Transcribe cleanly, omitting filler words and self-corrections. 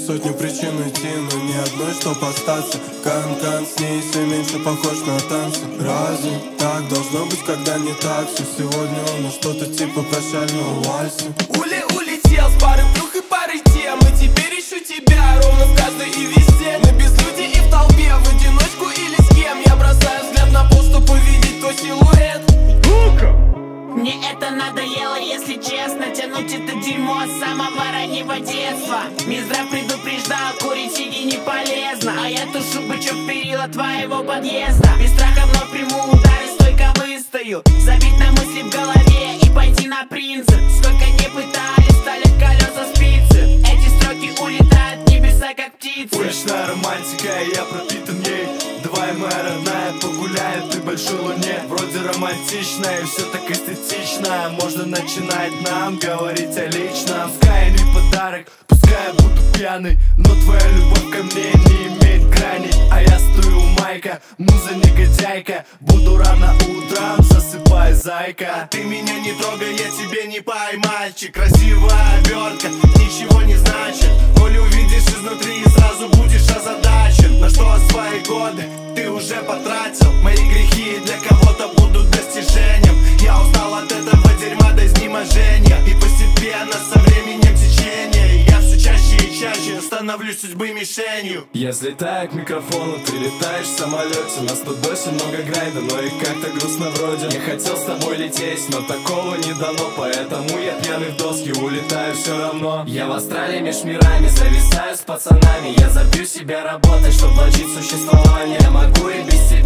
сотню причин уйти, но ни одной, чтоб остаться. Кан-кан с ней все меньше похож на танцы. Разве так должно быть, когда не так? Все сегодня он что-то типа прощального вальса. Улетел с пары плюх и пары тем, и теперь ищу тебя ровно в каждой и везде. На безлюдье и в толпе, в одиночку или с кем. Я бросаю взгляд на пол, чтобы увидеть твой силуэт. Мне это надоело, если честно. Тянуть это дерьмо с самого раннего детства. Минздрав предупреждал, курить сиди не полезно. А я тушу бычок перила твоего подъезда. Без страха вновь приму удары, стойко выстою. Забить на мысли в голове и пойти на принцип. Сколько не пытались, стали колеса спицы. Эти строки улетают в небеса, как птицы. Уличная романтика, я пропитан ей. Давай, моя родная, погуляем при большой луне. Вроде романтично и все так эстетично. Можно начинать нам говорить о личном. Пускай не подарок, пускай я буду пьяный, но твоя любовь ко мне не имеет граней. А я стою у майка, муза негодяйка. Буду рано утром, засыпай, зайка. Ты меня не трогай, я тебе не поймальчик. Красивая обертка, ничего не значит. Коль увидишь изнутри, сразу будешь озадачен. На что свои годы ты уже потратил? Мои грехи для кого-то будут достижением. Я устал от этого дерьма до изнеможения. И постепенно со временем течения я все чаще и чаще становлюсь судьбы мишенью. Я взлетаю к микрофону, ты летаешь в самолете. Нас тут досі много грайда, но и как-то грустно вроде. Я хотел с тобой лететь, но такого не дано. Поэтому я пьяный в доски, улетаю все равно. Я в Австралии меж мирами, зависаю с пацанами. Я забью себя работать, чтоб влачить существование. Я могу и без тебя